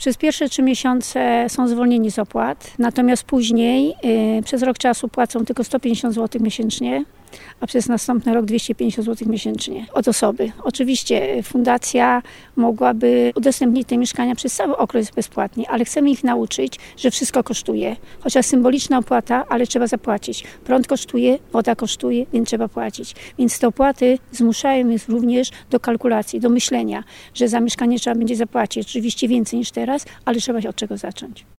Przez pierwsze 3 miesiące są zwolnieni z opłat, natomiast później przez rok czasu płacą tylko 150 zł miesięcznie, a przez następny rok 250 zł miesięcznie od osoby. Oczywiście fundacja mogłaby udostępnić te mieszkania przez cały okres bezpłatnie, ale chcemy ich nauczyć, że wszystko kosztuje. Chociaż symboliczna opłata, ale trzeba zapłacić. Prąd kosztuje, woda kosztuje, więc trzeba płacić. Więc te opłaty zmuszają ich również do kalkulacji, do myślenia, że za mieszkanie trzeba będzie zapłacić oczywiście więcej niż teraz, ale trzeba się od czego zacząć.